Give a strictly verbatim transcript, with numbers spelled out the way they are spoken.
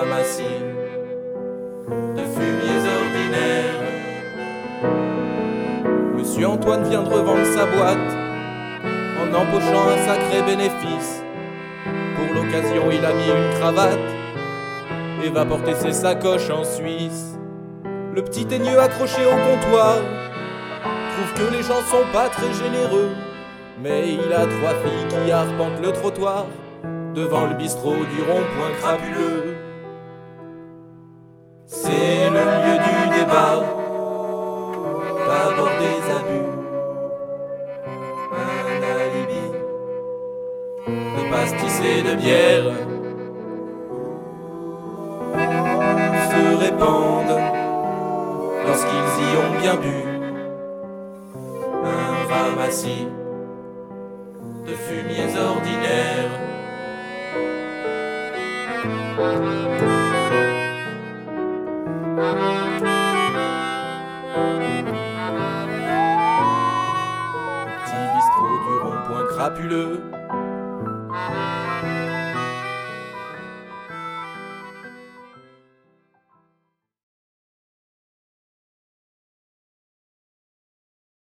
ramassis de fumiers ordinaires. Monsieur Antoine vient de revendre sa boîte en empochant un sacré bénéfice. Pour l'occasion, il a mis une cravate et va porter ses sacoches en Suisse. Le petit teigneux accroché au comptoir trouve que les gens sont pas très généreux, mais il a trois filles qui arpentent le trottoir devant le bistrot du rond-point crapuleux. C'est le lieu du débat, d'abord des abus, un alibi de pastis et de bière se répandent lorsqu'ils y ont bien bu. Un ramassis de fumiers ordinaires. Petit bistrot du rond-point crapuleux.